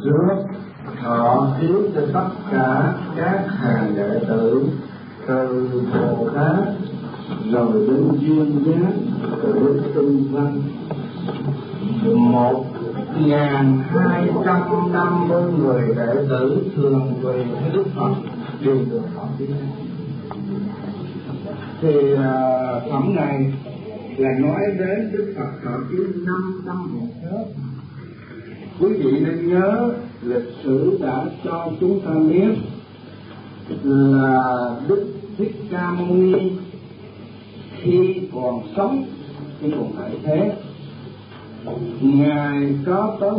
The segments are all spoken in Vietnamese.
trước thọ hiếu cho tất cả các hàng đệ tử, từ Bồ Tát rồi đến duyên giác, rồi đến tinh văn. 1250 người đệ tử thường về với Đức Phật đều được thọ ký. Thì phẩm này là nói đến Đức Phật thọ ký 500 ngày trước. Quý vị nên nhớ lịch sử đã cho chúng ta biết là Đức Thích Ca Mâu Ni khi còn sống, khi còn tại thế, Ngài có tới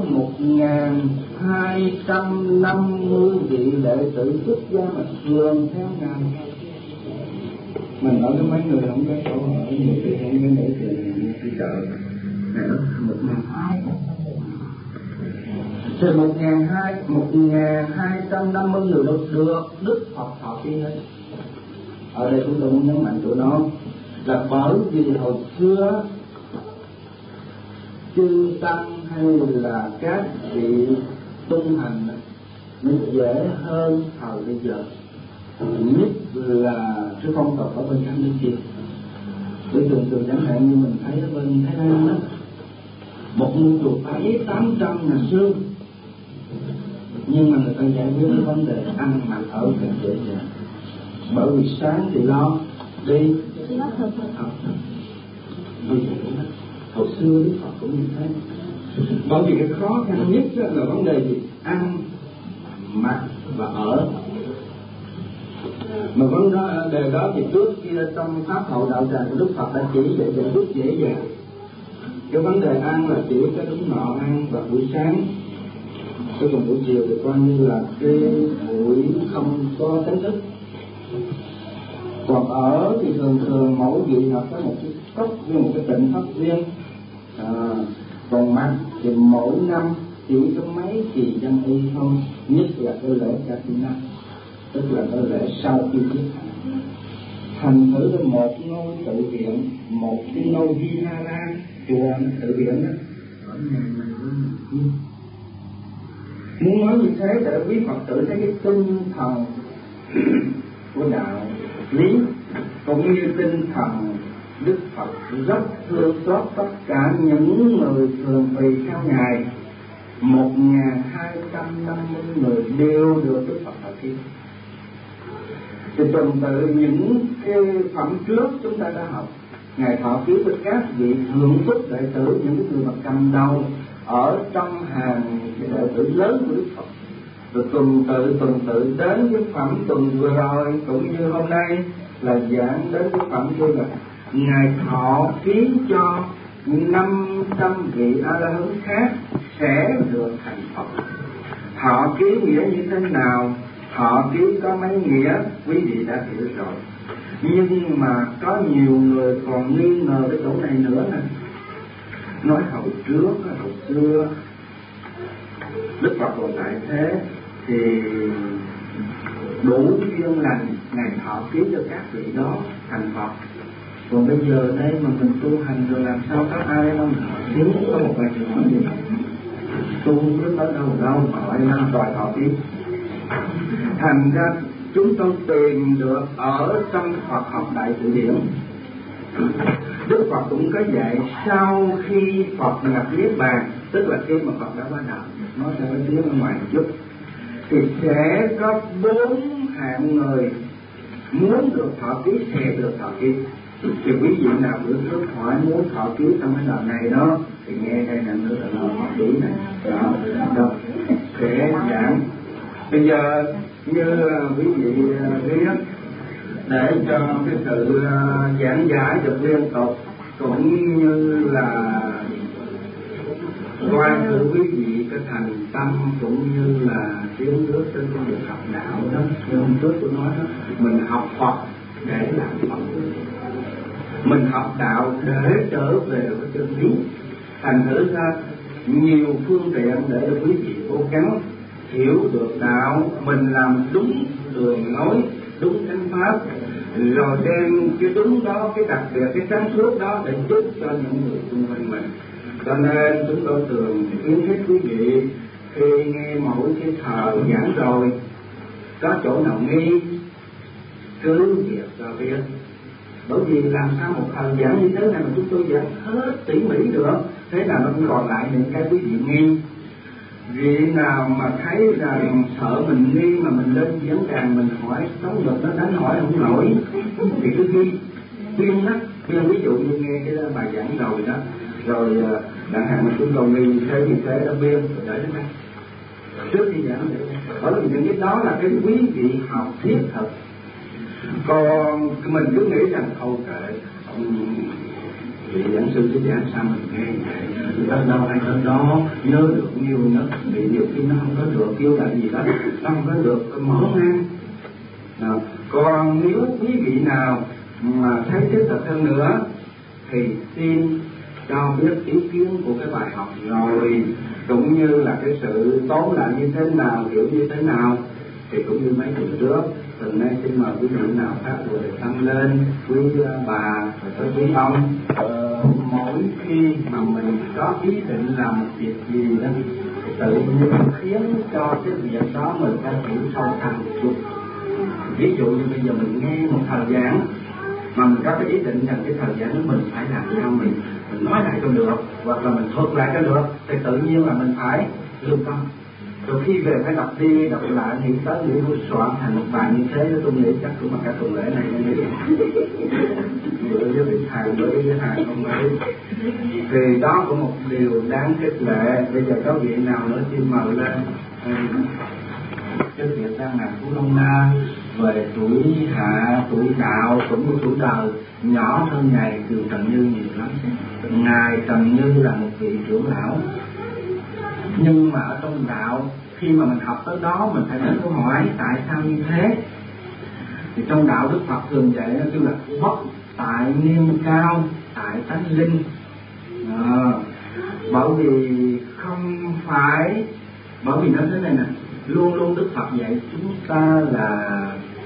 1250 vị đệ tử xuất gia mà thường theo Ngài. Mình ở cái mấy người không có chỗ ở, nhiều khi không có để tiền đi chợ. Này đó, 1200. Thì 1250 người được Đức Phật thọ ký hết. Ở đây chúng tôi muốn nhấn mạnh tụi nó là bởi vì hồi xưa chư tăng hay là các vị tu hành nó dễ hơn thời bây giờ, nhất là cái phong tục ở bên Campuchia. Để thường chẳng hạn như mình thấy ở bên Thái Lan đó, một ngôi chùa 700-800 ngày xưa, nhưng mà người ta giải quyết cái vấn đề ăn mặc ở càng dễ dàng. Bởi vì sáng thì lo đi hồi xưa Đức Phật cũng như thế. Bởi vì cái khó khăn nhất là vấn đề gì? Ăn, mặc và ở. Mà vấn đề đó thì trước kia trong pháp hậu đạo tràng của Đức Phật đã chỉ để giải quyết dễ dàng. Cái vấn đề ăn là chỉ cái đúng nọ ăn vào buổi sáng, cái còn buổi chiều thì coi như là cái buổi không có tính thức. Còn ở thì thường mỗi vị họ có một cái cốc với một cái tịnh thất riêng. Còn mặc thì mỗi năm chỉ có mấy kỳ dân y thôi, nhất là cái lễ Katina, tức là cái lễ sau khi giết hại. Thành thử là một ngôi tự viện, một cái ngôi Vihara, chùa tự viện đó, ở nhà này với nhà kia. Muốn nói như thế để quý Phật tử thấy cái tinh thần của đạo lý, cũng như tinh thần Đức Phật rất thương xót tất cả những người thường tùy theo Ngài. 1250 người đều được Đức Phật thọ ký. Thì tuần tự những cái phẩm trước chúng ta đã học, Ngài thọ ký với các vị thượng túc đệ tử, những người mà cầm đầu ở trong hàng đệ tử lớn của Đức Phật. Rồi tuần tự đến cái phẩm tuần vừa rồi cũng như hôm nay là giảng đến cái phẩm kia là Ngài thọ ký cho 500 vị A-la-hán khác sẽ được thành Phật. Thọ ký nghĩa như thế nào? Thọ ký có mấy nghĩa quý vị đã hiểu rồi. Nhưng mà có nhiều người còn nghi ngờ cái chỗ này nữa nè. Nói hồi xưa Đức Phật còn tại thế thì đủ duyên lành Ngài thọ ký cho các vị đó thành Phật. Còn bây giờ đây mà mình tu hành rồi làm sao có ai đâu mà thọ ký? Có một vài trường hỏi gì tu không biết tới đâu mà hỏi nó đòi thọ ký. Thành ra chúng tôi tìm được ở trong Phật học Đại Từ Điển, Đức Phật cũng có dạy sau khi Phật nhập Niết Bàn, tức là khi mà Phật đã qua đời, nói theo cái tiếng ở ngoài một chút, thì sẽ có 4 hạng người muốn được thọ ký sẽ được thọ ký. Thì quý vị nào bữa trước hỏi muốn thọ ký trong cái đoạn này đó thì nghe đây là nữa là thọ ký này đó sẽ giảng. Bây giờ như quý vị biết, để cho cái sự giảng giải được liên tục cũng như là quan của quý vị cái thành tâm cũng như là tiến bước trên con đường học đạo đó. Như hôm trước tôi nói đó, mình học Phật để làm Phật, mình học đạo để trở về với chân lý. Thành thử ra nhiều phương tiện để quý vị cố gắng hiểu được đạo, mình làm đúng đường lối, đúng chánh pháp, rồi đem cái đúng đó, cái đặc biệt, cái sáng suốt đó để giúp cho những người xung quanh mình. Cho nên chúng tôi thường khuyến khích quý vị khi nghe mỗi cái thờ giảng rồi có chỗ nào nghi cứ việc cho biết. Bởi vì làm sao một thờ giảng như thế này mà chúng tôi giảng hết tỉ mỉ được, thế là nó cũng còn lại những cái quý vị nghi. Vị nào mà thấy rằng sợ mình nghi mà mình lên diễn đàn mình hỏi sống ngực nó đánh hỏi không nổi thì cứ ghi khuyên đó, khuyên ví dụ như nghe cái bài giảng rồi đó, rồi đặng hạn mà chúng tôi nghi như thế đã biên rồi để đó trước khi giảng để bởi vì những cái đó là cái quý vị học thiết thực. Còn mình cứ nghĩ rằng thôi kệ vị giảng sư cái giảng sao mình nghe vậy tới đâu hay tới đó, nhớ được nhiêu nó bị nhiều khi nó không có được kêu là gì đó, nó không có được mở ngang. Còn nếu quý vị nào mà thấy thiết thực hơn nữa thì xin cho biết ý kiến của cái bài học rồi, cũng như là cái sự tóm lại như thế nào, hiểu như thế nào, thì cũng như mấy tuần trước. Tuần nay xin mời quý vị nào khác vừa tăng lên, quý bà và tới quý ông. Mỗi khi mà mình có ý định làm một việc gì đó, tự nhiên khiến cho cái việc đó mình có hiểu sâu thẳm một chút. Ví dụ như bây giờ mình nghe một thời giảng mà mình có cái ý định rằng cái thời gian mình phải làm sao mình nói lại cho được, hoặc là mình thuật lại cho được, thì tự nhiên là mình phải lưu tâm. Rồi khi về phải đọc đi đọc lại, nghĩ tới nghĩ lui soạn thành một bài như thế, tôi nghĩ chắc cũng là cả tuần lễ này như vậy. Bữa với vị thầy, bữa với thầy không ấy, thì đó cũng một điều đáng khích lệ. Bây giờ có vị nào nữa xin mời lên. Cái việc đang làm của Long Na về tuổi hạ, tuổi đạo cũng như tuổi đời nhỏ hơn ngài Kiều Trần Như nhiều lắm. Ngài Trần Như là một vị trưởng lão, nhưng mà ở trong đạo khi mà mình học tới đó mình phải đến câu hỏi tại sao như thế. Thì trong đạo Đức Phật thường dạy nó kêu là bất tại niên cao tại tánh linh. Bởi vì không phải, bởi vì nó thế này nè, luôn luôn Đức Phật dạy chúng ta là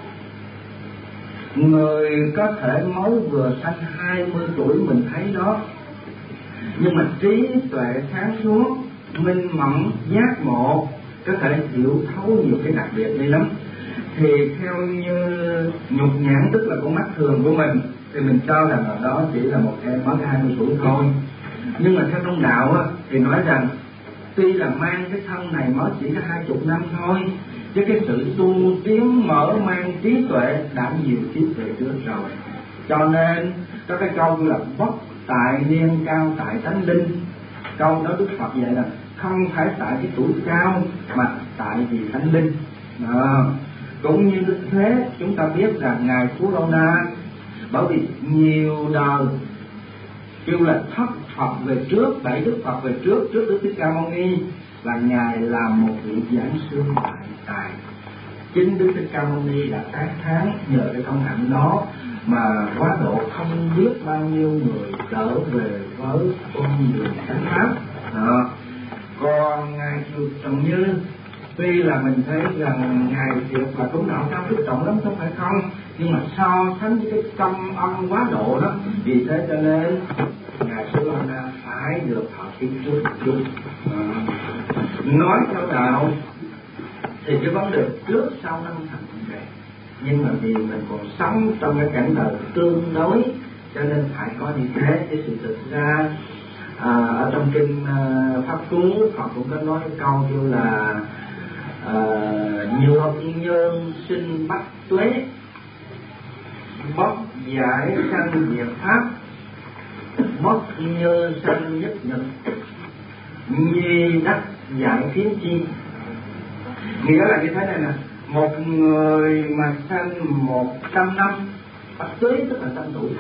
người có thể mới vừa sanh 20 tuổi mình thấy đó, nhưng mà trí tuệ sáng suốt, minh mẫn, giác ngộ, có thể hiểu thấu nhiều cái đặc biệt đây lắm. Thì theo như nhục nhãn, tức là con mắt thường của mình, thì mình cho rằng là đó chỉ là một em mới 20 tuổi thôi. Nhưng mà theo trong đạo á, thì nói rằng tuy là mang cái thân này mới chỉ có 20 năm thôi, chứ cái sự tu tiến mở mang trí tuệ đã nhiều trí tuệ trước rồi. Cho nên có cái câu là bất tại niên cao tại tánh linh. Câu đó Đức Phật dạy là không phải tại cái tuổi cao mà tại vì tánh linh. Cũng như Đức Thế, chúng ta biết rằng ngài Phú Lâu Na bởi vì nhiều đời kêu là thất Phật về trước, 7 Đức Phật về trước Đức Thích Ca Mâu Ni, là ngài làm một vị giảng sư đại tài. Chính Đức Thích Ca Mâu Ni đã tán thán nhờ cái công hạnh đó mà quá độ không biết bao nhiêu người trở về với con đường chánh pháp. Còn ngài Kiều Trần Như, tuy là mình thấy rằng ngài thiệt là cũng đạo cao đức trọng lắm, không phải không, nhưng mà so sánh với cái tâm âm quá độ đó, vì thế cho nên ngài Sư Long Na phải được họ kiến trước một chút. Nói theo đạo thì cái vấn đề trước sau nó không thành vấn đề, nhưng mà vì mình còn sống trong cái cảnh đời tương đối, cho nên phải có như thế. Cái sự thực ra ở trong kinh Pháp Cú Phật cũng có nói cái câu kêu là nhược nhân sinh bách tuế, bất giải sanh diệt pháp, bất như sanh nhất nhật, nhi đắc giải phiến chi. Nghĩa là như thế này nè, một người mà sanh 100 năm, bách tuế tức là 100 tuổi,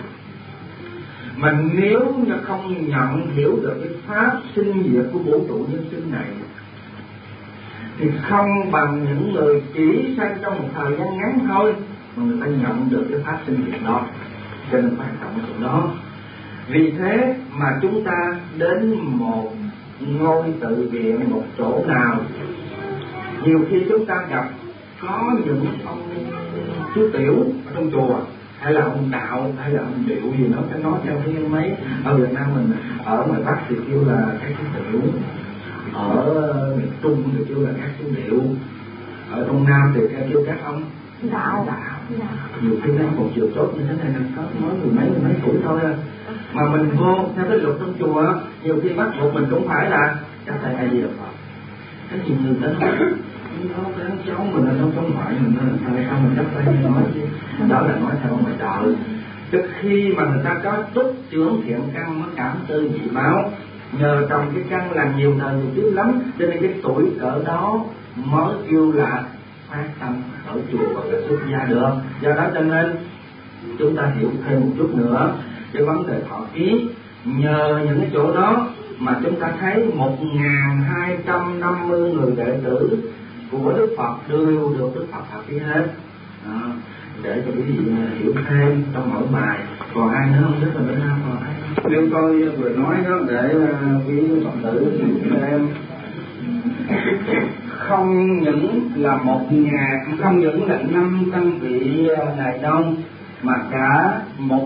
mà nếu như không nhận hiểu được cái pháp sinh diệt của vũ trụ nhân sinh này thì không bằng những người chỉ sanh trong một thời gian ngắn thôi mà người ta nhận được cái pháp sinh diệt đó. Cho nên quan trọng ở chỗ đó. Vì thế mà chúng ta đến một ngôi tự viện, một chỗ nào, nhiều khi chúng ta gặp có những ông chú tiểu ở trong chùa, hay là ông đạo, hay là ông điệu gì nó theo cái mấy ở Việt Nam mình, ở ngoài Bắc thì kêu là cái chú tiểu. ở miền Trung thì kêu là các số liệu, ở trong Nam thì kêu các ông đạo. Nhiều khi nó còn chiều tốt như thế này là có mới mười mấy tuổi thôi à. Mà mình vô theo cái luật trong chùa, nhiều khi bắt buộc mình cũng phải là các thầy ai gì được Phật. Cái gì người ta nói cái cháu mình là trong ngoại mình là sao mình chắc tay nói chứ, đó là nói theo ngoài đời. Trước khi mà người ta có túc trưởng thiện căn mới cảm tư dị báo, nhờ trồng cái căn là nhiều đời nhiều kiếp lắm, cho nên cái tuổi cỡ đó mới kêu là phát tâm ở chùa hoặc là xuất gia được. Do đó cho nên chúng ta hiểu thêm một chút nữa cái vấn đề thọ ký. Nhờ những cái chỗ đó mà chúng ta thấy 1250 người đệ tử của Đức Phật đều được Đức Phật thọ ký hết. Để cho quý vị hiểu thêm trong mỗi bài. Còn ai nữa không? Rất là bên Nam còn ai? Nếu tôi vừa nói đó để quý Phật tử em không những là không những là 500 vị đại đông, mà cả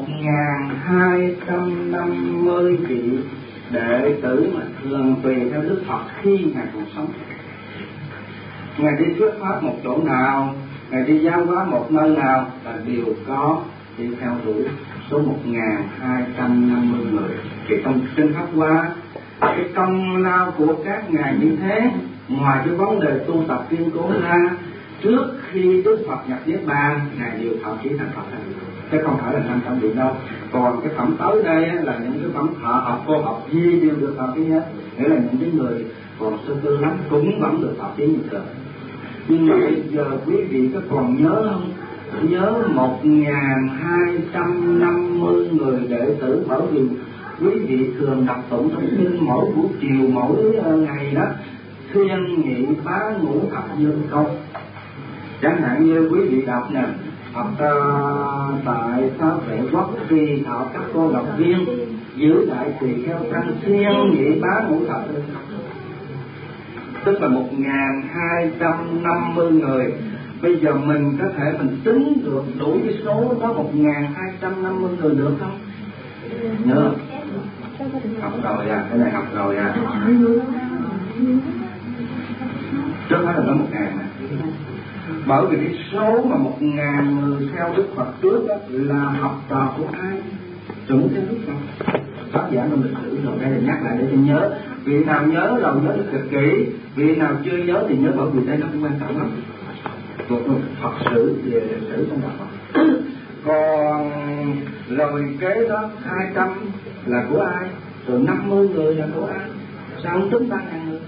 1250 vị đệ tử mà thường tùy theo Đức Phật khi Ngài còn sống. Ngài đi thuyết pháp một chỗ nào, Ngài đi giáo hóa một nơi nào là đều có đi theo đuổi số 1250 người. Thì trong kinh Pháp Hoa, cái công lao của các ngài như thế, ngoài cái vấn đề tu tập kiên cố ra, trước khi Đức Phật nhập Niết Bàn, ngài đều thọ ký thành Phật, chứ không phải là 500 vị đâu. Còn cái phẩm tới đây là những cái phẩm thọ học, cô học gì đều được thọ ký hết. Nghĩa là những cái người còn sơ cơ lắm cũng vẫn được thọ ký như thường. Nhưng mà bây giờ quý vị có còn nhớ không? Nhớ 1250 người đệ tử, bởi vì quý vị thường đọc tụng trong kinh mỗi buổi chiều mỗi ngày đó, thiên nhị bá ngũ thập dương câu. Chẳng hạn như quý vị đọc nè, Phật tại Pháp Vệ Quốc Kỳ Thọ các cô độc viên, giữ đại trì theo căn thiên nhị bá ngũ thập dương, tức là 1250 người. Bây giờ mình có thể mình tính được đủ cái số đó 1250 người được không? Nhớ học rồi à, cái này học rồi à. Chứ không phải là nó 1000 mà. Bởi vì cái số mà 1000 người theo Đức Phật trước đó là học trò của ai? Chuẩn theo Đức Phật. Đó giảng trong lịch sử rồi, đây là nhắc lại để cho nhớ. Vị nào nhớ rồi nhớ được cực kỹ, vị nào chưa nhớ thì nhớ, bởi vì đây nó cũng quan trọng lắm. Phật sử về lịch sử trong đạo Phật. Còn lời kế đó 200 là của ai? Rồi 50 người là của ai? Sao không tính 3.000 người?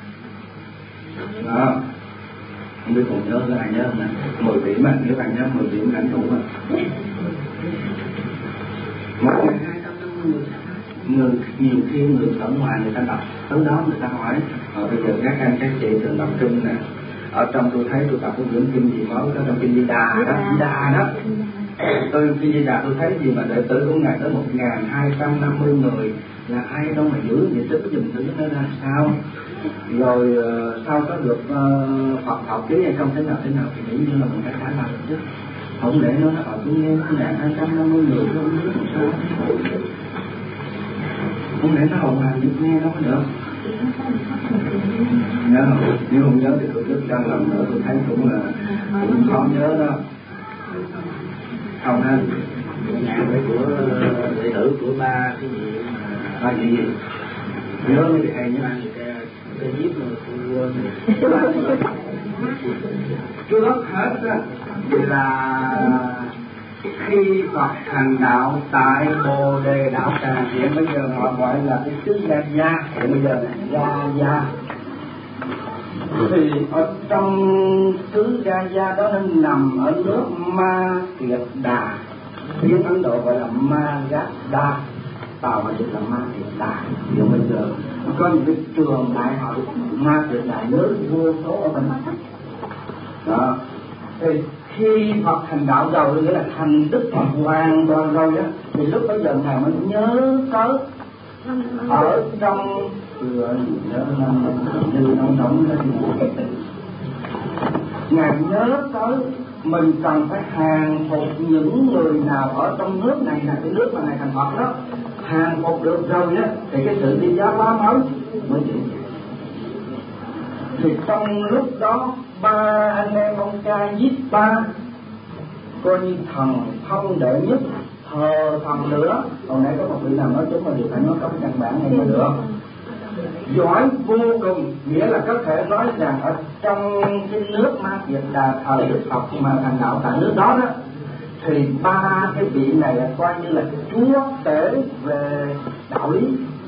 Đó. Không biết còn nhớ cái ai nhớ không nè? 10 điểm mà, nếu bạn nhớ 10 điểm lãnh đủ mà. 1250 người, nhiều khi người ở ngoài người ta đọc tới đó người ta hỏi bây giờ các anh các chị thường đọc kinh nè, ở trong tôi thấy tôi đọc cái quyển kinh gì mới đó, trong kinh Di Đà đó, Di Đà đó, tôi kinh Di Đà tôi thấy gì mà đệ tử của ngài tới 1250 người, là ai đâu mà giữ vậy, tức dùm thử nó ra sao, rồi sao có được Phật học ký hay không, thế nào thì nghĩ như là mình phải trả lời chứ, không để nó ở tôi nghe 1250 người không biết làm sao, không để nó hồn hàng được nghe nó mới được. Nhớ không? Nếu không nhớ thì tôi rất trăm lần nữa, tôi thấy cũng khó nhớ đó. Không ha? Nhà của đệ tử của ba cái gì? Ba gì? Nhớ thì hay nhớ. Cái viết mà tôi quên. Trước hết á là khi Phật thành đạo tại Bồ Đề Đạo Tràng, hiện bây giờ họ gọi là cái xứ Gia Gia, hiện bây giờ này Gia Gia. Thì ở trong xứ Gia Gia đó nó nằm ở nước Ma Kiệt Đà, tiếng Ấn Độ gọi là Magadha, Tàu mà dịch là Ma Kiệt Đà. Hiện bây giờ có những cái trường đại học Ma Kiệt Đà nước vô số ở bên đó. Thì khi Phật thành đạo rồi, nghĩa là thành Đức Phật hoàn toàn rồi á, thì lúc bây giờ ngài mới nhớ tới ở trong nhớ như nóng ngài nhớ tới mình cần phải hàng phục những người nào ở trong nước này là cái nước mà ngài thành Phật đó, hàng phục được rồi á thì cái sự đi giáo hóa mới diễn. Thì trong lúc đó ba anh em ông cha giết ba, coi như thần thông đệ nhất, thờ thần nữa. Hồi nãy có một vị nào nói chúng mà điều phải nói có căn bản này mà được. Giỏi vô cùng, nghĩa là có thể nói rằng ở trong cái nước Ma Kiệt Đà thời Đức Phật mà thành đạo tại nước đó đó, thì ba cái vị này là coi như là chúa tể về đạo lý.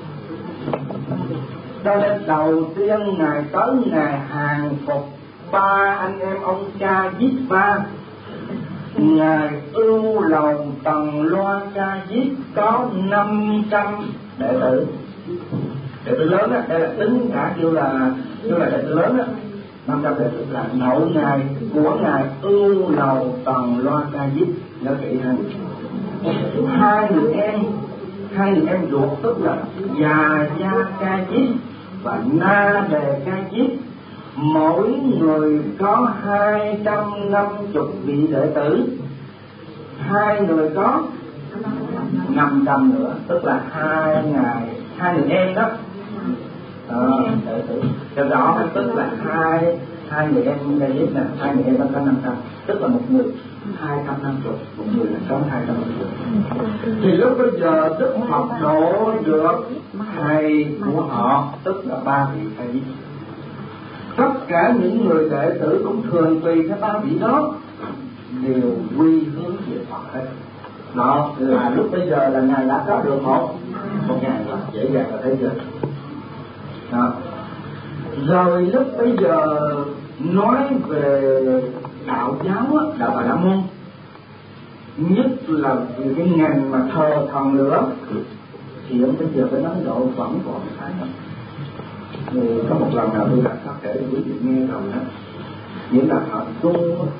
Cho nên đầu tiên Ngài tới Ngài hàng phục ba anh em ông cha giết ba. Ngài ưu lầu Tần Loa cha giết có 500 đệ tử. Đệ tử lớn á, đây là tính cả kêu là đệ tử lớn á, 500 đệ tử là nội ngài của Ngài ưu lầu Tần Loa ca diếp. Nhớ kỹ ha. Hai người em ruột tức là Già Gia ca diếp và Na Đề ca diếp, mỗi người có 250 vị đệ tử. Hai người có 500 nữa, tức là hai người em đó. Đệ tử cho rõ, tức là hai người em đây biết nè, hai người em đó có 500, tức là một người 250, một người là có 250. Thì lúc bây giờ Đức Phật độ được thầy của họ, tức là ba vị thầy. Tất cả những người đệ tử cũng thường tùy theo ba vị đó, đều quy hướng về Phật hết. Đó là lúc bây giờ là Ngài đã có được một ngày là dễ dàng là thấy chưa. Đó. Rồi lúc bây giờ nói về đạo giáo á, đạo Bà La Môn, nhất là cái ngành mà thờ thần nữa, thì ông bây giờ bên Ấn Độ vẫn còn phải. Thì có một lần nào tôi đã có kể cho quý vị nghe rồi đó, nghĩa là họ tu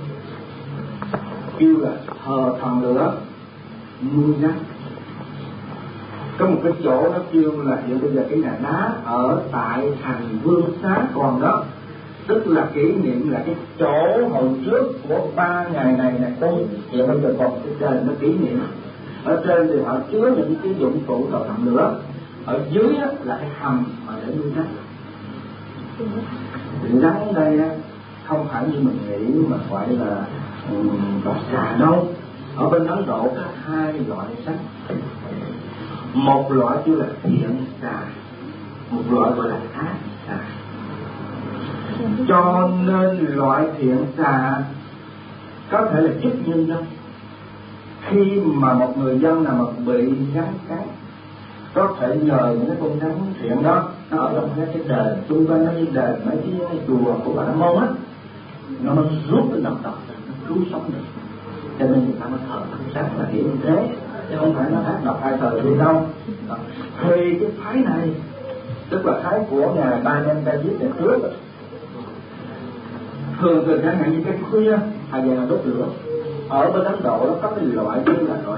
kêu là thờ thần nữa, nuôi rắn. Có một cái chỗ nó kêu là hiện bây giờ cái nhà đá ở tại thành Vương Xá còn đó, tức là kỷ niệm là cái chỗ hồi trước của ba ngày này nè, tôi hiện bây giờ còn cái trên nó kỷ niệm. Ở trên thì họ chứa những cái dụng cụ thờ thần nữa, ở dưới là cái hầm mà để nuôi rắn. Thì rắn ở đây không phải như mình nghĩ mà gọi là bọ xà đâu. Ở bên Ấn Độ có hai loại rắn, một loại kêu là thiện xà, một loại gọi là ác xà. Cho nên loại thiện xà có thể là giúp nhân dân. Khi mà một người dân nào mà bị rắn cắn, có thể nhờ những cái con rắn thiện đó, nó ở trong cái đền xung quanh, nó như đền mấy cái chùa của Bà La Môn á, nó rút cái độc tộc, nó cứu sống được. Cho nên người ta mới thờ rắn là kiểu như thế, chứ không phải nó ác độc ai thờ gì đâu. Thì cái phái này, tức là phái của Ngài Ba Nhân Ca Diếp ngày trước, thường chẳng hạn như cái khuya hay là đốt lửa. Ở bên Ấn Độ nó có cái loại như là loại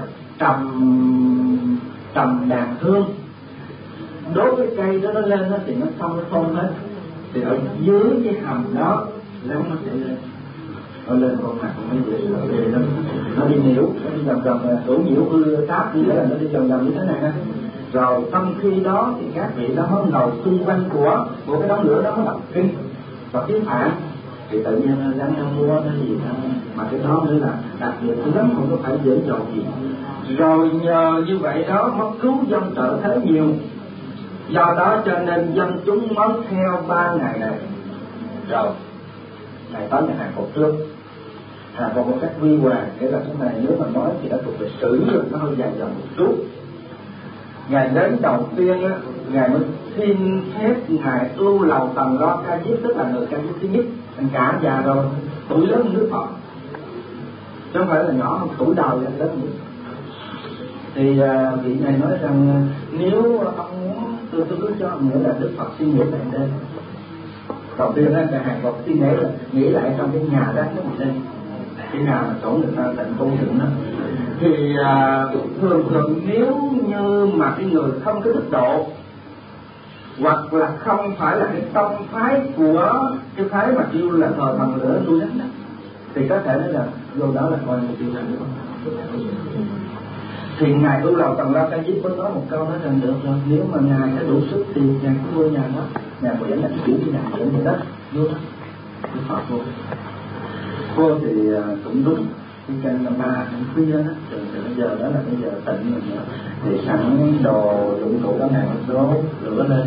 trầm đàn hương, đốt cái cây đó nó lên thì nó không hết, thì ở dưới cái hầm đó rắn nó sẽ lên. Nó lên con mặt nó dễ nó đi nhiễu, nó đi vòng vòng đủ nhiễu ưa táp như thế là nó đi vòng vòng như thế này. Rồi trong khi đó thì các vị đó mới ngồi xung quanh của cái đống lửa đó mới đọc kinh và tiếng Phạn, thì tự nhiên rắn nó mua nó gì đó. Mà cái đó nữa là đặc biệt lắm, không có phải dễ dàng gì. Rồi nhờ như vậy đó mới cứu dân trợ thế nhiều. Do đó cho nên dân chúng mới theo ba ngày này. Rồi ngày tới ngày hàng phục trước, hàng phục một cách huy hoàng. Để là cái này nếu mà nói thì đã thuộc về sử rồi, nó hơi dài dòng một chút. Ngày đến đầu tiên á, Ngài mới xin phép Ngài ưu lầu Tần Loa Ca Diếp, tức là người Ca Diếp thứ nhất, anh cả già rồi, tuổi lớn hơn Đức Phật, chứ không phải là nhỏ, không tuổi đời là lớn hơn. Thì vị này nói rằng nếu ông muốn tôi cứ cho ông nghĩa là Đức Phật suy nghĩ lại đây. Đầu tiên là hàng Phật suy nghĩ lại trong cái nhà đó nó một đây, cái nhà mà chỗ người ta tận tu dựng đó. Thì thường nếu như mà cái người không có đức độ, hoặc là không phải là cái tông phái của cái phái mà kêu là thờ thần lửa nuôi rắn đó, thì có thể nói là vô đó là coi như tiêu hành. Thì ngài Tu Lầu Tần La Ca Diếp mới nói một câu nói rằng được rồi, nếu mà ngài có đủ sức thì ngài cứ vô nhà đó, ngài nguyện là cái kiểu như ngài nguyện vậy đó, vô đó, Đức Phật vô. Vô thì cũng đúng, cái chân là 3 tháng khuya đó, từ bây giờ đó là bây giờ tịnh rồi nữa, thì sẵn đồ dụng cụ đó ngài đốt lửa lên.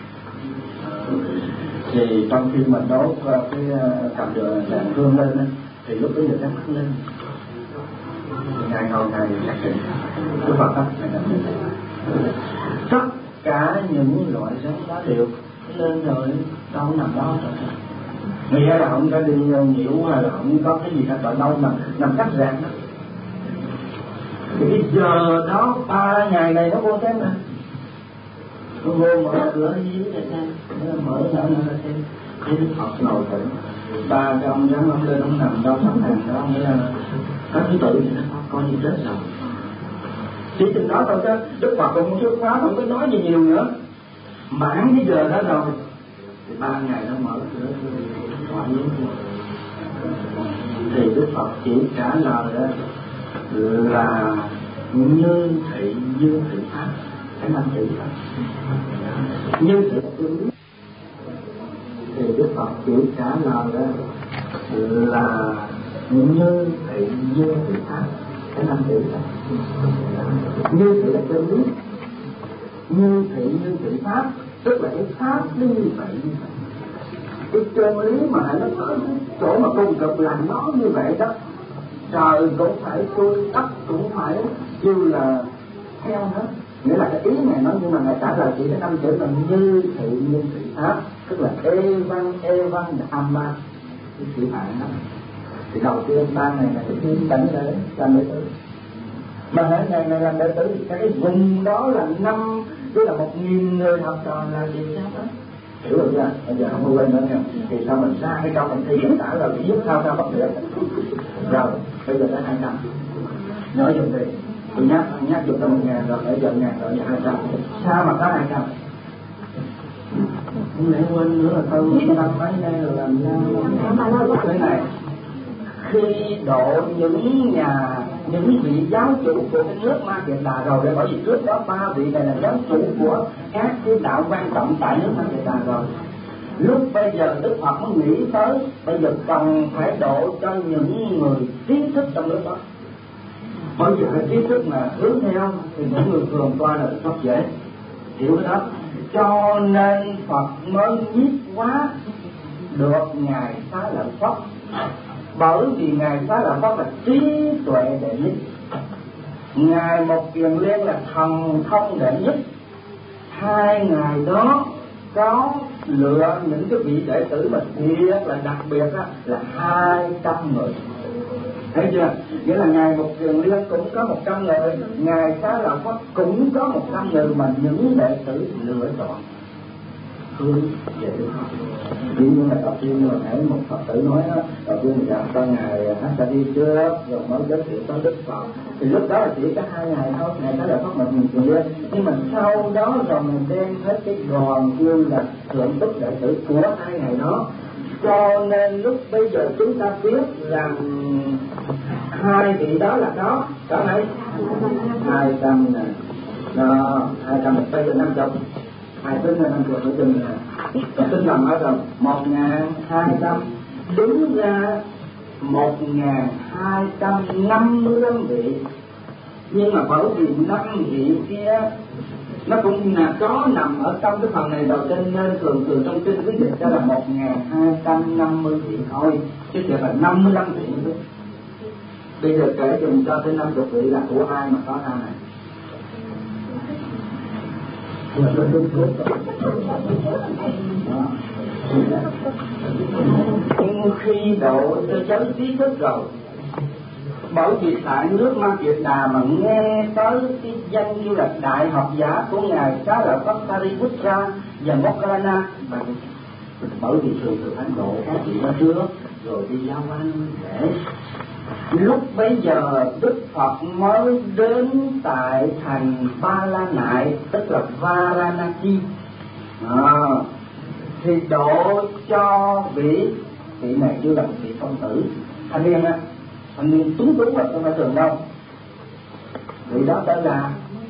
Thì trong khi mà đốt cái cầm đường đèn hương lên đó, thì lúc đó giờ nhắm mắt lên, ngài ngồi ngài xác định Đức Phật đó, tất cả những loại rắn đó đều lên rồi, đâu nằm đó rồi. Nghĩa là ông đã đi nhiễu hay là ông có cái gì thật ở đâu mà nằm cắt rạc đó. Thì cái giờ đó 3 ngày này nó vô xem nè, nó vô mở cửa dưới để xem, mở ra xem, thấy Đức Phật ngồi thử. 3 cái ông dám ông lên ông nằm đâu sắp hàng đó, nghĩa là có thứ tự thì nó coi như chết rồi. Chỉ chừng đó thôi chứ Đức Phật cũng xuất phát không có nói gì nhiều nữa. Mãn cái giờ đó rồi thì 3 ngày nó mở cửa thoại với thì Đức Phật chỉ trả lời đó là như thị pháp, cái năm thị pháp như thị thì Đức Phật chỉ trả lời đó là như thị pháp, cái năm thị pháp. Như thị là chân lý, như thị pháp tức là cái pháp như vậy. Cái chân lý mà nó có chỗ mà cùng cực là nó như vậy đó. Trời cũng phải trôi, đất cũng phải kêu là theo hết. Nghĩa là cái ý này nói, nhưng mà ngài trả lời chỉ cái 5 chữ là như thị pháp, tức là evan dhamma, cái chữ hạn đó. Thì đầu tiên 3 ngày này thì đánh để làm đệ tử, mà hãy ngày này làm đệ tử thì cái vùng đó là 5, tức là 1.000 người học trò là gì sao đó, hiểu rồi chưa? Bây giờ không có quên nữa nha. Thì sao mình ra cái câu mình thi mình trả lời thì giúp sao bắt được rồi, bây giờ tới 200 nhớ dùng đi, tôi nhắc dùng tới 1.000 rồi, bây giờ 1.000 rồi, giờ 200. Sao mà có 200? Không lẽ quên nữa là tôi năm mấy đây rồi làm sao thế này. Khi độ những vị giáo chủ của cái nước Ma Kiệt Đà rồi, bởi vì trước đó 3 vị này là giáo chủ của các cái đạo quan trọng tại nước Ma Kiệt Đà rồi. Lúc bây giờ Đức Phật mới nghĩ tới bây giờ cần phải độ cho những người trí thức trong nước đó. Bởi vì cái trí thức mà hướng theo thì những người thường coi là rất dễ hiểu cái đó. Cho nên Phật mới nhiếp hóa được ngài Xá Lợi Phất, bởi vì ngài Xá Lợi Phất là trí tuệ đệ nhất, ngài Một Kiền Liên là thần thông đệ nhất. 2 ngày đó có lựa những cái vị đệ tử mà thiệt là đặc biệt đó, là 200 người. Thấy chưa? Nghĩa là ngài Một Kiền Liên cũng có 100 người, ngài Xá Lợi Phất cũng có 100 người, mà những đệ tử lựa chọn hướng về Đức Phật. Chỉ như là đầu tiên mà nãy một Phật tử nói đó, đầu tiên mình gặp cho ngài Hastadi trước rồi mới giới thiệu tới Đức Phật, thì lúc đó là chỉ có 2 ngày thôi, ngày đó là Phật một mình trường lên. Nhưng mà sau đó rồi mình đem hết cái đoàn kêu là thượng túc đệ tử của 2 ngày đó. Cho nên lúc bây giờ chúng ta biết rằng 2 vị đó là có mấy 200 nè, đó 200 bây giờ 50, 2 tính là 50 ở chừng nè, tính lầm hết rồi, 1.200, đúng ra 1.255 vị. Nhưng mà bởi vì 5 vị kia nó cũng là có nằm ở trong cái phần này đầu trên, nên thường trong kinh quý dịch ra là 1.250 vị thôi, chứ chưa phải 55 vị nữa. Bây giờ kể chừng cho tới 50 vị là của ai mà có 2 này. Khi độ cho giới trí thức rồi, bởi vì tại nước Ma Kiệt Đà mà nghe tới cái danh như là đại học giả của ngài Xá Lợi Phất Sariputta và Moggallana, bởi vì thường Ấn Độ các vị đó trước rồi đi giao quan để lúc bấy giờ Đức Phật mới đến tại thành Ba La Nại, tức là Varanasi, thì độ cho vị này chưa là một vị công tử thanh niên á, thanh niên tuấn tú mà không phải thường đâu, Vị đó tên là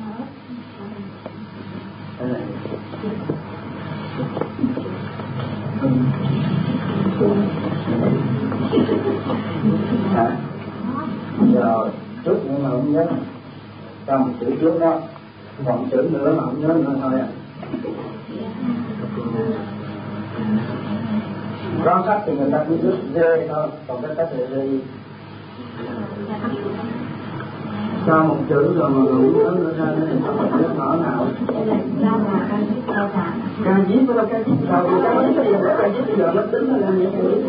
Rồi chút nữa mà không nhớ, cho một chữ trước đó, còn chữ nữa mà không nhớ nữa thôi à. Có sách thì người ta cứ viết dê thôi, còn cái sách thì gì cho một chữ rồi mà không nhớ nữa ra nên không biết mở nào. Ca diếp có đâu ca diếp đâu, ca diếp bây giờ ca diếp bây giờ nó tính là làm gì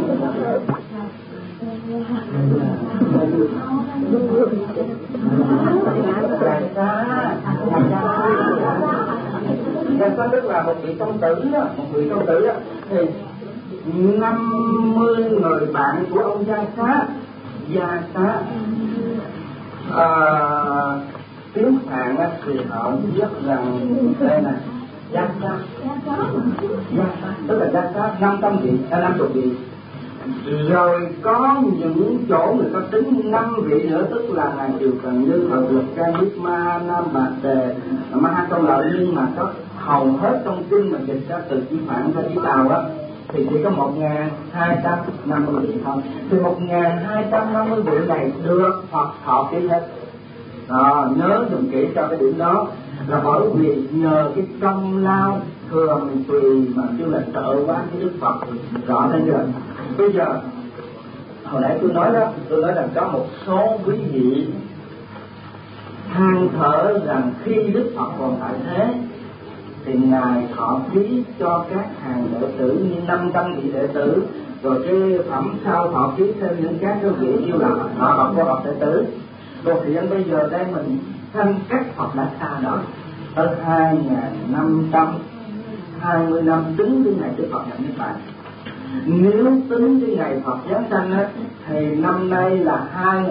Gia Xá tức là một vị công tử đó, thì 50 người bạn của ông Gia Xá tiếng Hàn thì họ viết rằng đây là Gia Xá tức là Gia Xá 50 vị. Rồi có những chỗ người ta tính 5 vị nữa, tức là Ngài Triều Cần Như, Thời Luật Ca Diếp Ma, Nam Bạc Đề, Ma Ha Câu Lợi, nhưng mà có hầu hết trong kinh mà dịch ra từ chữ Phạn ra chữ Tàu á thì chỉ có 1250 vị thôi. Thì 1250 vị này được Phật thọ ký hết. Nhớ dùng kỹ cho cái điểm đó là bởi vì nhờ cái công lao thường tùy mà kêu là trợ quá cái Đức Phật rõ ràng rồi. Bây giờ hồi nãy tôi nói rằng có một số quý vị than thở rằng khi Đức Phật còn tại thế thì Ngài thọ ký cho các hàng đệ tử như 500 vị đệ tử, rồi cái phẩm sau thọ ký thêm những các vị như là họ có học đệ tử. Còn hiện bây giờ đây mình thanh các Phật đã xa đời tới 2520 năm tính đến ngày Đức Phật nhập Niết Bàn. Nếu tính cái ngày Phật giáng sanh á thì năm nay là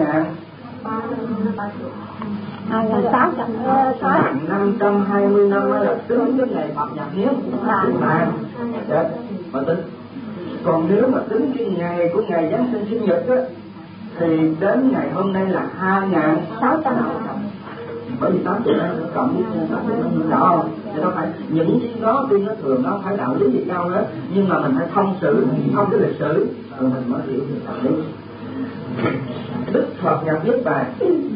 2520 năm là tính cái ngày Phật nhập Niết Bàn. Mà tính. Còn nếu mà tính cái ngày của ngày giáng sinh sinh nhật á thì đến ngày hôm nay là 2600. Bởi vì 8 triệu nó cộng với 8 triệu nó rõ không? Thì nó phải những cái đó tuy nó thường nó phải đạo lý gì cao hết, nhưng mà mình phải thông cái lịch sử rồi mình mới hiểu được đạo lý. Đức Phật nhập Niết Bàn,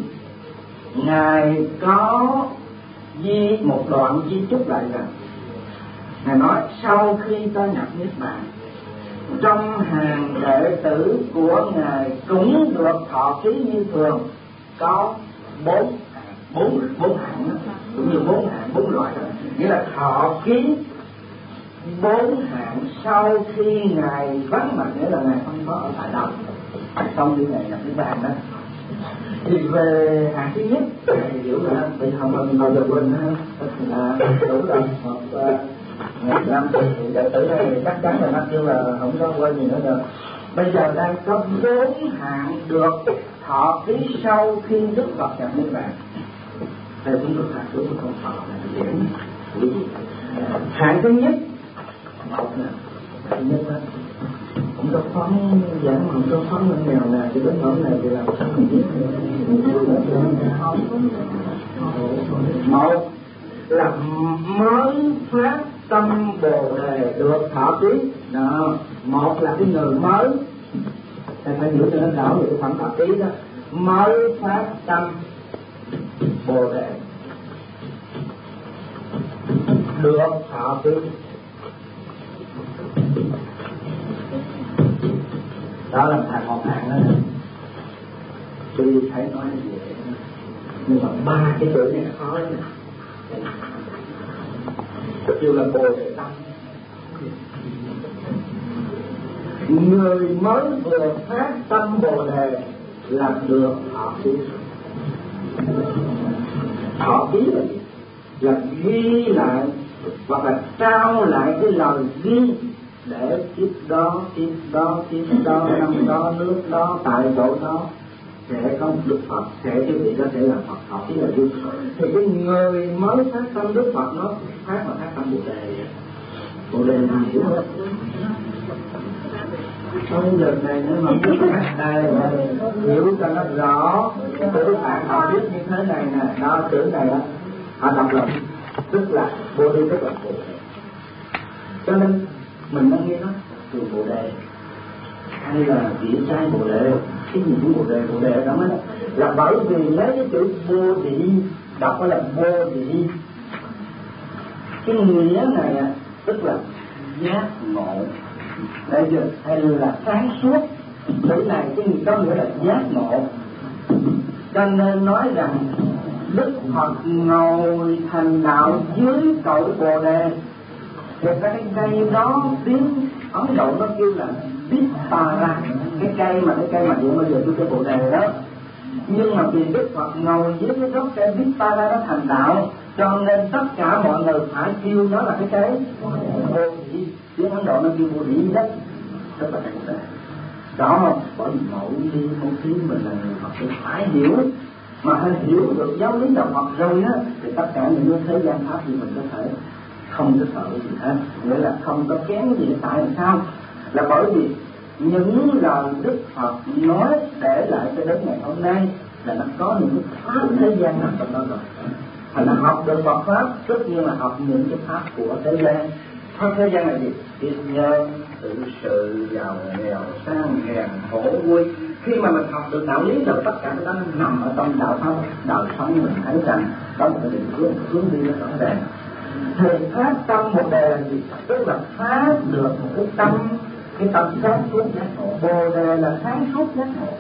Ngài có một đoạn di chúc lại rằng Ngài nói sau khi ta nhập Niết Bàn, trong hàng đệ tử của Ngài cũng được thọ ký như thường, có bốn hạng, cũng như 4 loại đó. Nghĩa là thọ ký 4 hạng sau khi Ngài vắng mặt, nghĩa là Ngài không có ở tại đâu, xong khi Ngài nhập Niết Bàn đó. Thì về hạng thứ nhất Ngài hiểu là bị hồng mình bao giờ quên là đủ rồi, một năm đệ tử này chắc chắn là nó kêu là không có quên gì nữa rồi. Bây giờ đang có 4 hạng được thọ ký sau khi Đức Phật nhập Niết Bàn. Theo chúng tôi phạt chúng tôi không thọ là điểm. Hạng thứ nhất, hạng nhất đó không có phóng giảng, không có phóng lên nghèo nè, thì đến nỗi này thì làm sao mình biết được. Một là mới phát tâm Bồ Đề được thọ ký đó. Một là cái người mới, thầy phải hiểu cho nó rõ về cái phẩm thọ ký đó, mới phát tâm Bồ Đề được thọ ký. Đó là một hạng đó. Tuy thấy nói như vậy nhưng mà 3 cái chữ này khó lắm. Kêu là Bồ Đề tâm. Người mới vừa phát tâm Bồ Đề là được thọ ký. Thọ ký là ghi lại hoặc là trao lại cái lời ghi để kiếp đó, năm đó, nước đó, tại chỗ đó sẽ có một Đức Phật, sẽ cái vị đó sẽ là Phật thọ ký là Đức. Thì cái người mới phát tâm Đức Phật nó phát tâm Bồ Đề. Bồ Đề là hiểu hết. Không được này nữa mà biết đây là hiểu cho nó rõ. Cái tử bạn họ biết như thế này nè, đó chữ này đó họ đọc là tức là Bồ Đề, tức là Bồ Đề. Cho nên mình đang nghe nó từ Bồ Đề hay là chỉ trai Bồ Đề, cái gì cũng Bồ Đề đó ấy, là bởi vì lấy cái chữ Bồ Đề đọc là Bồ Đề. Cái nghĩa này tức là giác ngộ, đại chưa, hay là sáng suốt. Chữ này cái gì có nghĩa là giác ngộ. Cho nên nói rằng Đức Phật ngồi thành đạo dưới cội Bồ Đề. Thì cái cây đó tiếng Ấn Độ nó kêu là Vittara, cái cây mà hiện bây giờ cái Bồ Đề đó. Nhưng mà vì Đức Phật ngồi dưới cái gốc cây Vittara nó thành đạo, cho nên tất cả mọi người phải kêu nó là cái cây Bồ Đề. Tiếng Ấn Độ nó kêu Bồ Đề đó, rất là đặc biệt. Đó không? Bởi vì mỗi khi mình là người Phật phải hiểu, mà hay hiểu được giáo lý đạo Phật rồi á, thì tất cả những thế gian pháp thì mình có thể không có sợ gì hết, nghĩa là không có kém gì. Tại sao? Là bởi vì những lời Đức Phật nói để lại cho đến ngày hôm nay là nó có những cái pháp thế gian nằm trong đó rồi. Thành là học được Phật pháp tất nhiên là học những cái pháp của thế gian. Pháp thế gian là gì? Biết nhân, tự sự, giàu nghèo, sang hèn, khổ vui. Khi mà mình học được đạo lý rồi, tất cả cái đó nó nằm ở trong đạo pháp đời sống. Mình thấy rằng đó là một cái hướng đi nó rõ ràng. Thì phát tâm Bồ Đề là gì? Tức là phát được một cái tâm sáng suốt giác ngộ. Bồ Đề là sáng suốt giác ngộ.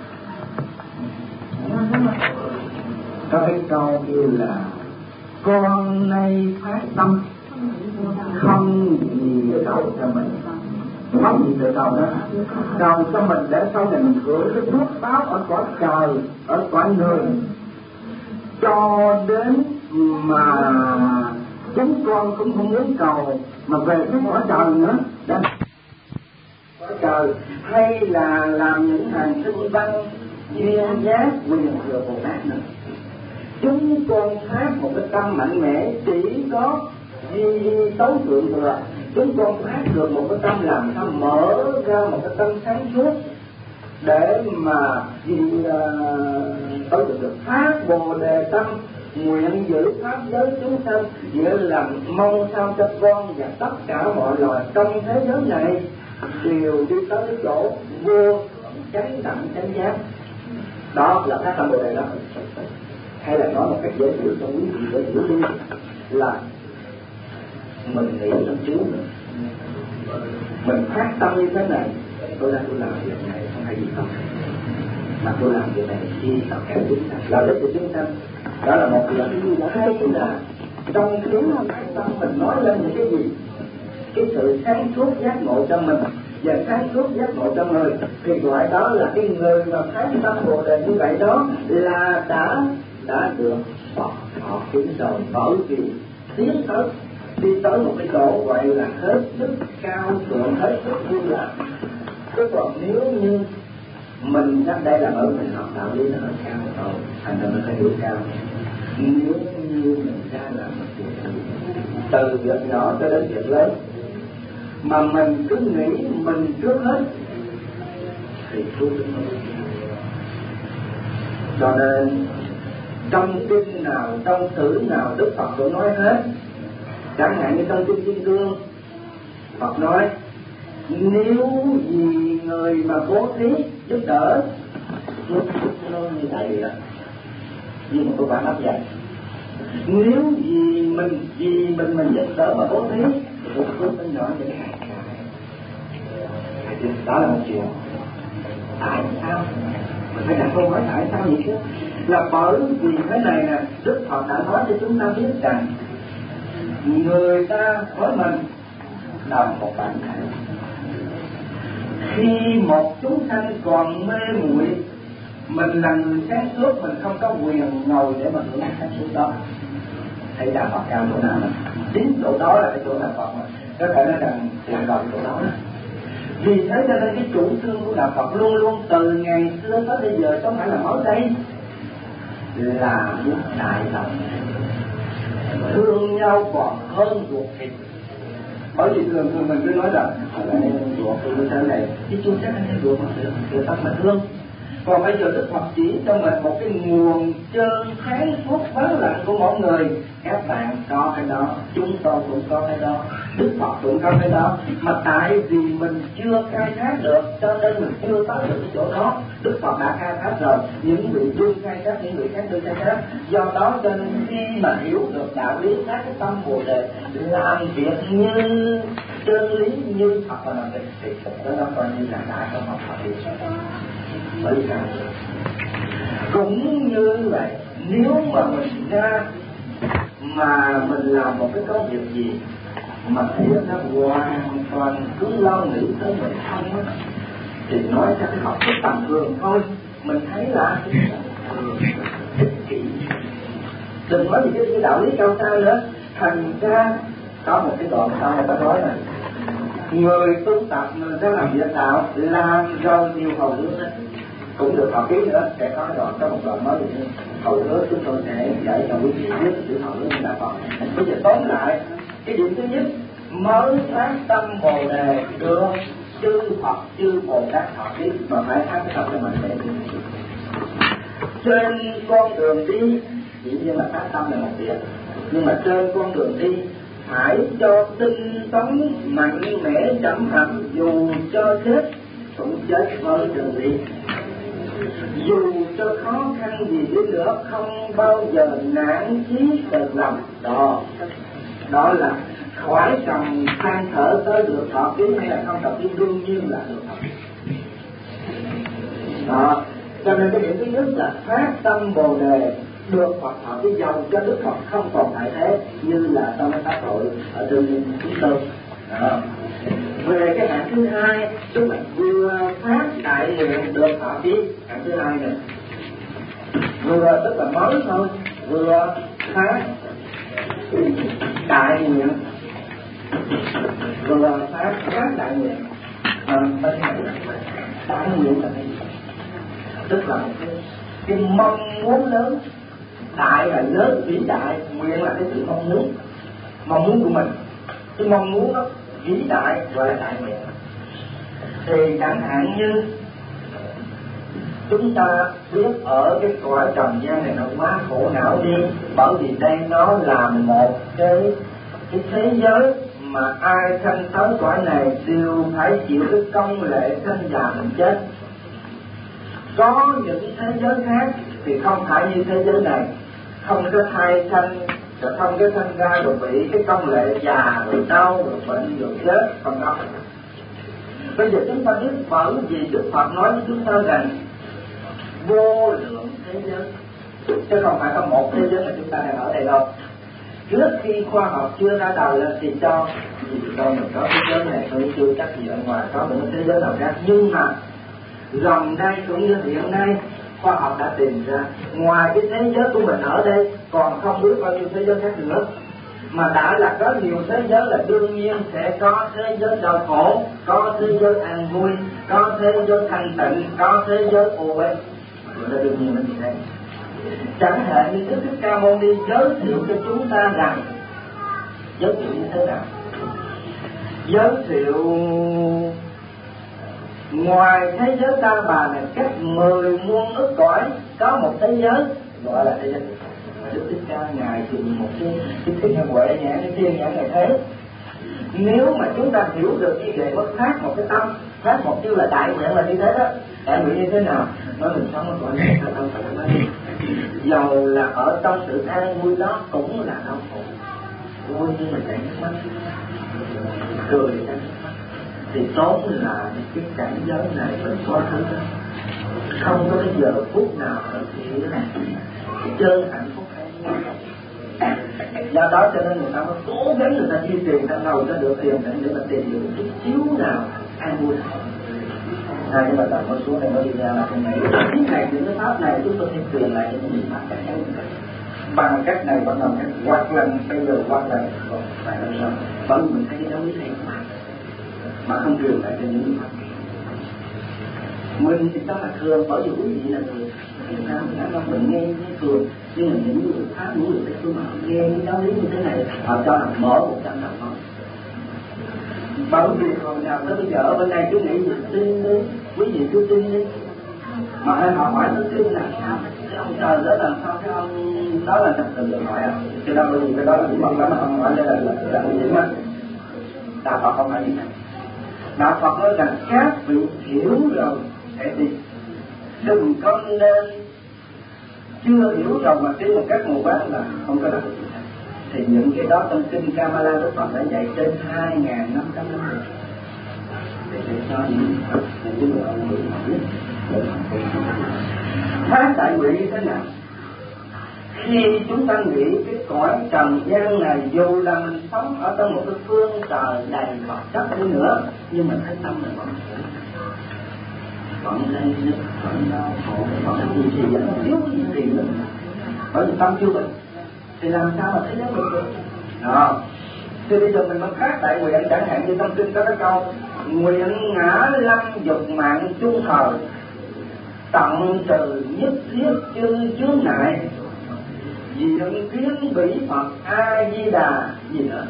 Có cái câu kêu là con nay phát tâm không gì cầu cho mình, không gì để cầu đó, cầu cho mình để sau này mình hưởng cái phước báo ở cõi trời, ở cõi người, cho đến mà chúng con cũng không muốn cầu mà về cái cõi trời nữa. Đó, cõi trời hay là làm những hàng sinh văn duyên giác quyền thừa Bồ Tát nữa. Chúng con phát một cái tâm mạnh mẽ, chỉ có duy tối thượng thừa. Chúng con phát được một cái tâm làm sao mở ra một cái tâm sáng suốt để mà tối thượng được phát Bồ Đề tâm, nguyện giữ pháp giới chúng sanh, nghĩa là mong sao cho con và tất cả mọi loài trong thế giới này đều đi tới cái chỗ vô chánh đẳng chánh giác. Đó là phát tâm Bồ Đề đó. Hay là nói một cách dễ hiểu cho quý vị dễ hiểu đi, là mình nghĩ trong Chúa mình phát tâm như thế này, tôi làm việc này không hay gì không, mà tôi làm việc này chi tất cả chúng sanh, là để cho chúng sanh. Đó là một việc. Hai là trong khi phát tâm mình nói lên những cái gì, cái sự sáng suốt giác ngộ cho mình và sáng suốt giác ngộ cho người, thì gọi đó là cái người mà phát tâm Bồ Đề như vậy đó là đã được Phật họ kính rồi. Bởi vì đi tới một cái độ gọi là hết sức cao thượng, hết sức vui lạc. Chứ còn nếu như mình chắc đây là bởi mình học đạo lý nó hơi cao rồi, thành ra nó phải hiểu cao. Nếu như mình ra làm một việc từ việc nhỏ cho đến việc lớn mà mình cứ nghĩ mình trước hết thì thua được. Cho nên trong kinh nào, trong sử nào Đức Phật cũng nói hết. Chẳng hạn như trong kinh Kim Cương, Phật nói nếu vì người mà bố thí giúp đỡ, nó như tại vì đó, nhưng mà tôi phải áp dụng. Nếu vì mình giúp đỡ mà bố thí, thì tôi phước nó nhỏ như thế này. Đó là một chuyện. Tại sao? Mình phải đặt câu hỏi tại sao vậy chứ? Là bởi vì thế này nè, Đức Phật đã nói cho chúng ta biết rằng người ta với mình là một bản thể. Khi một chúng sanh còn mê muội, mình là người sáng suốt, mình không có quyền ngồi để mà hưởng sáng suốt đó. Thấy đạo Phật cao chỗ nào đó, chính chỗ đó là cái chỗ đạo Phật mà có thể nói rằng là gọi chỗ đó đó. Vì thế cho nên cái chủ trương của đạo Phật luôn luôn từ ngày xưa tới bây giờ không phải là mới đây, là muốn đại lòng thương nhau còn hơn ruột thịt. Bởi vì thường mình cứ nói rằng ruột tôi thế này, chứ chưa chắc anh ấy ruột được tâm mình thương. Còn bây giờ Đức Phật chỉ cho mình một cái nguồn trơn kháng thuốc vắng lặng của mỗi người. Các bạn có cái đó, chúng tôi cũng có cái đó, Đức Phật cũng có cái đó. Mà tại vì mình chưa khai thác được cho nên mình chưa tới được cái chỗ đó. Đức Phật đã khai thác rồi, những vị đương khai thác, những vị khác đương khai thác. Do đó cho nên khi mà hiểu được đạo lý các cái tâm Bồ Đề, làm việc như chân lý như Phật và làm việc thì nó coi như là đã có học Phật. Bởi sao? Cũng như vậy, nếu mà mình ra mà mình làm một cái công việc gì mà thiện nó hoàn toàn cứ lo nghĩ tới mình không á, thì nói theo cái học thức tầm thường thôi, mình thấy là ích kỷ. Đừng nói gì cái đạo lý cao xa nữa. Thành ra có một cái đoạn sau người ta nói này: người tu tập, người ta làm việc đạo, làm rồi điều hầu hướng đấy. Cũng được học ký nữa, sẽ có một đoạn mới về hầu hướng. Chúng tôi sẽ dạy cho quý vị biết chữ hầu hướng như là còn. Bây giờ tóm lại, cái điểm thứ nhất, mới phát tâm Bồ Đề được chư Phật chư Bồ Tát họ biết, mà phải phát cái tâm cho mình để trên con đường đi. Dĩ nhiên là phát tâm là một việc, nhưng mà trên con đường đi phải cho tinh tấn mạnh mẽ chậm hẳn, dù cho chết cũng chết với đường đi. Dù cho khó khăn gì đi nữa, không bao giờ nản chí từ lòng. Đó là khỏi cần than thở tới được thọ ký hay là không thọ ký, đương nhiên là được thọ ký. Đó, cho nên cái điểm thứ nhất là phát tâm Bồ Đề được Phật thọ ký, dầu cho Đức Phật không còn tại thế, như là trong cái pháp hội ở trên chúng tôi. Về cái hạng thứ hai, tức là vừa phát đại nguyện được thọ ký. Hạng thứ hai này vừa tức là mới thôi, vừa phát đại nguyện, vừa phát đại nguyện. Đại nguyện là cái gì? Tức là một cái mong muốn lớn. Đại là lớn, vĩ đại. Nguyện là cái sự mong muốn của mình. Cái mong muốn đó vĩ đại gọi là đại nguyện. Thì chẳng hạn như chúng ta biết ở cái cõi trần gian này nó quá khổ não đi, bởi vì đây nó là một cái thế giới mà ai sanh tới cõi này đều phải chịu cái công lệ sanh già bệnh chết. Có những thế giới khác thì không phải như thế giới này, không có thai sanh, rồi không có sanh ra rồi bị cái công lệ già rồi đau rồi bệnh rồi chết, không có. Bây giờ chúng ta biết bởi vì Đức Phật nói với chúng ta rằng vô lượng thế giới, chứ không phải có một thế giới mà chúng ta đang ở đây đâu. Trước khi khoa học chưa ra đời lên thì cho mình có thế giới này, tôi chưa chắc gì ở ngoài có những thế giới nào khác. Nhưng mà gần đây cũng như hiện nay, khoa học đã tìm ra ngoài cái thế giới của mình ở đây còn không biết bao nhiêu thế giới khác nữa. Mà đã là có nhiều thế giới là đương nhiên sẽ có thế giới đau khổ, có thế giới an vui, có thế giới thanh tịnh, có thế giới ô uế. Đó đương nhiên là như thế. Chẳng hạn như Đức Thích Ca Mâu Ni giới thiệu cho chúng ta rằng, giới thiệu như thế nào? Giới thiệu ngoài thế giới Ta Bà này cách 10 muôn ức cõi có một thế giới gọi là thế giới Đức Thích Ca ngài dùng một cái huệ nhãn, cái thiên nhãn này thế. Nếu mà chúng ta hiểu được như vậy, có phát một cái tâm, phát một chữ là đại nguyện là như thế đó. Đại nguyện như thế nào? Nói mình sống ở cõi này sao không phải là dầu là ở trong sự an vui đó cũng là đau khổ. Vui nhưng mà chảy nước mắt, cười chảy nước mắt. Thì tốt là cái cảnh giới này mình có thứ đó. Không có cái giờ phút nào ở thì là chơi hạnh phúc hay vui. Do đó cho nên người ta mới cố gắng người ta chi tiền, ta ngồi ta được tiền để mà tìm được chút xíu nào an vui. Nhưng mà ta mới xuống đây mới đi ra là cái này. Những cái pháp này chúng tôi sẽ truyền lại cho những pháp khác bằng cách này bằng cách hoặc là bây giờ hoặc là phải làm sao? Bởi vì mình thấy cái giáo lý này mà không truyền lại cho những người pháp. Mình thì đó là thường, bởi vì quý vị là thường. Mình nghe thường, nhưng mà những người pháp, những người Tây phương mà nghe cái giáo lý như thế này, họ cho là mở một trăm đồng thôi. Bởi vì hồi nào tới bây giờ ở bên đây cứ nghĩ gì tin đi, quý vị cứ tin đi. Mà họ hỏi tôi tin là sao? Ông trời đó làm sao cái ông đó là trật tự được hỏi à? Cái đó bởi vì cái đó là bí mật lắm, ông hỏi đây là gì á? Đạo Phật không phải gì cả. Đạo Phật nói rằng các vị hiểu rồi hãy tin. Đừng có nên chưa hiểu rồi mà tin một cách mù quáng là không có đạo. Thì những cái đó trong kinh Kamala Đức Phật đã dạy trên 2.500 năm rồi. Để cho những người ông người họ biết. Phát đại nguyện như thế nào? Khi chúng ta nghĩ cái cõi trần gian này, dù là mình sống ở trong một cái phương trời đầy vật chất đi nữa, nhưng mình thấy tâm mình vẫn lây nước, vẫn đau khổ, vẫn gì vẫn thiếu gì nữa. Bởi vì tâm chưa bình thì làm sao mà thấy nó bình được? Đó. Thì bây giờ mình mới phát đại nguyện, chẳng hạn như trong kinh có cái câu nguyện ngã lăng dục mạng chung thời, tận trừ nhất thiết chư chướng ngại, diện kiến bỉ Phật A Di Đà gì nữa.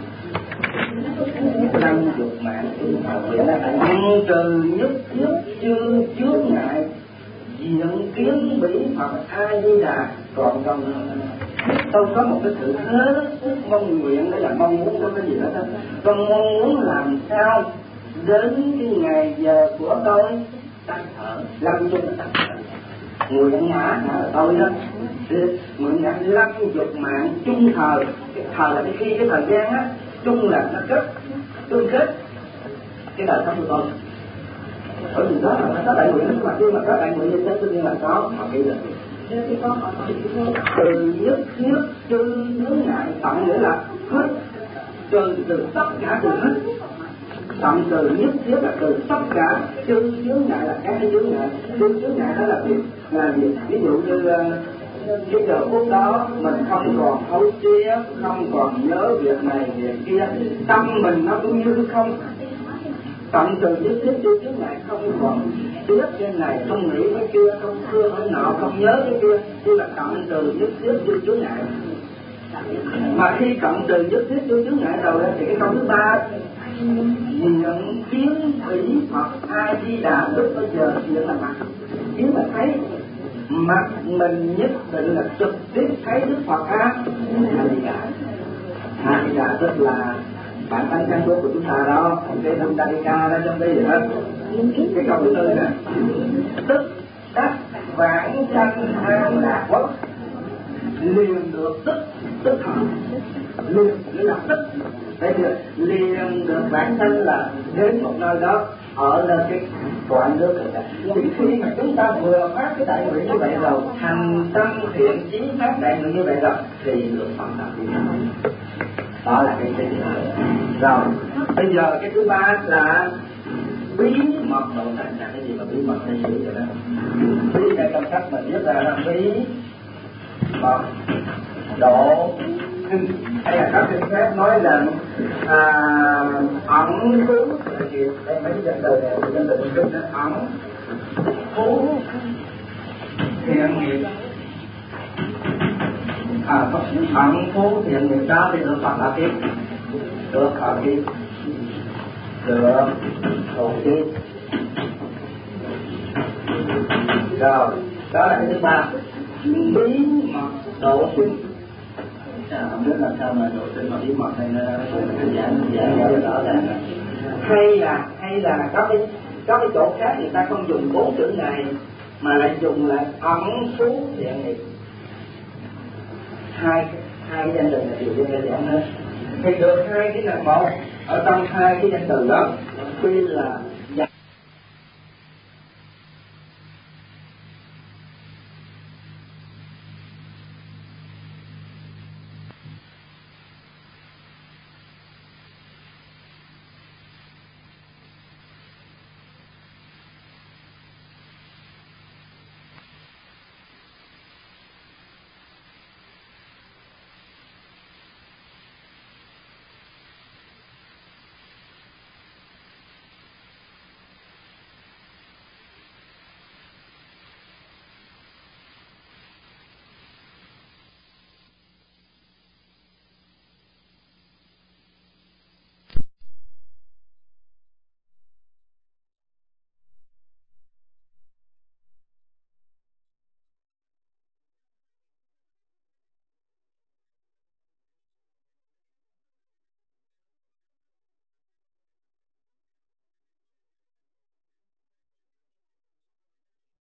Lăng dục mạng chung thời nguyện là tận trừ nhất thiết chư chướng ngại, diện kiến bỉ Phật A Di Đà. Còn tôi có một cái sự hết sức mong nguyện, đó là mong muốn có cái gì đó. Tôi mong muốn làm sao đến cái ngày giờ của tôi tắt thở, lâm chung tắt thở. Nguyện ngã là tôi đó. Nguyện ngã lăng dục mạng chung thời. Cái thời là khi cái thời gian á, chung là nó kết, tương kết cái đời sống của tôi. Bởi vì đó là nó có đại nguyện, mà khi mà có đại nguyện như thế tự nhiên là có họ kỹ được. Từ nhất thiết chư chướng ngại, tận nghĩa là hết, trừ tất cả từ hết. Tận từ nhất thiết là từ tất cả chư chướng ngại, là các cái chướng ngại. Chư chướng ngại đó là gì? Ví dụ như cái giờ phút đó mình không còn hối tiếc, không còn nhớ việc này việc kia, tâm mình nó cũng như không. Tận từ nhất thiết chư chướng ngại, không còn tiếc cái này, không nghĩ cái kia, không thương cái nọ, không nhớ cái kia, tức là tận từ nhất thiết chư chướng ngại. Mà khi tận từ nhất thiết chư chướng ngại rồi thì cái câu thứ ba, diện kiến bỉ Phật A Di Đà. Lúc bây giờ diện là mặt, kiến là thấy, mặt mình nhất định là trực tiếp thấy Đức Phật A Di Đà. A Di Đà tức là bản tánh căn cốt của chúng ta đó, cái Buddha Đika đó, trong đây gì hết. Cái câu thứ tư nè, tức đắc vãng sanh an lạc quốc, liền được tức thời, liền là tức. Bây giờ liền được vãng sanh là đến một nơi đó, ở lên cái cõi nước rồi. Thì khi mà chúng ta vừa phát cái đại nguyện như vậy rồi, thành tâm thiện chí phát đại nguyện như vậy rồi, thì được phần đạo đi. Đó là cái thứ hai. Rồi, bây giờ cái thứ ba là bí mật độ sanh. Là cái gì mà bí mật hay giữ cho đó? Bí này trong sách mình viết ra là bí mật độ sinh. Hay là các kinh phép nói rằng ẩn phú là gì? Đây mấy danh từ này, danh từ kinh là ẩn phú thiện nghiệp. Ẩn phú thiện nghiệp đó thì được Phật là tiếp, được Phật tiếp, được Phật tiếp. Rồi, đó là cái thứ ba, bí mật độ sinh. Không biết làm sao mà độ sinh mà bí mật hay nó giảng rõ ràng. Hay là có cái chỗ khác người ta không dùng 4 chữ này mà lại dùng là ẩn phú thiện nghiệp. Hai cái danh từ này đều đơn giản hết. Thì được hai cái là một ở trong hai cái danh từ đó, tuy là